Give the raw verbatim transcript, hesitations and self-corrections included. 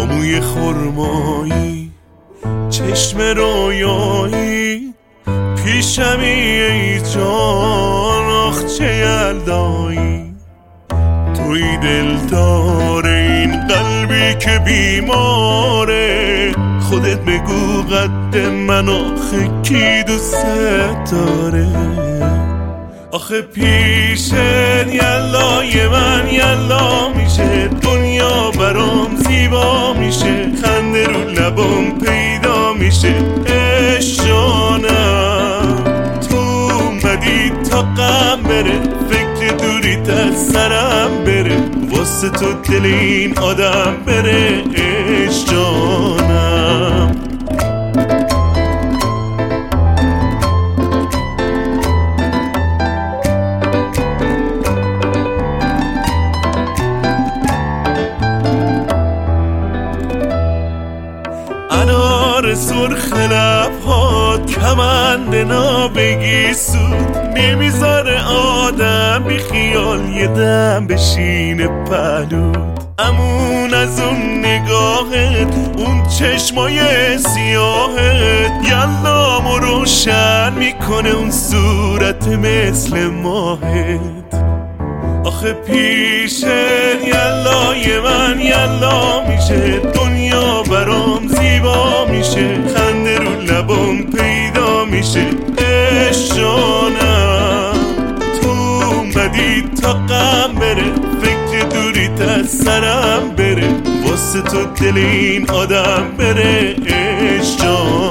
با موی خرمایی، چشم رویایی، پیشمی ای جان، آخ چه یلدایی. توی دلدار این قلبی که بیماره، خودت بگو قد من آخه کی دوست داره. آخه پیشت یلای من یلا میشه، دنیا برام زیبا میشه، خنده رو لبام پیدا میشه. عشق جانم تو اومدی تا غم بره، فکر دوریت از سرم بره، واسه تو دل این آدم بره. عشق جانم انار سرخ لبهات، کمند نابگی سود، نمیذاره آدم بی خیال یه دم بشینه پهلود. امون از اون نگاهت، اون چشمای سیاهت، یلامو روشن میکنه اون صورت مثل ماهت. آخه پیشت یلای من یلا میشه، دنیا برام زیبا میشه، خنده رو لبام پیدا میشه. عشق جانم تو اومدی تا غم بره، فکر دوریت از سرم بره، واسه تو دل این آدم بره. عشق جانم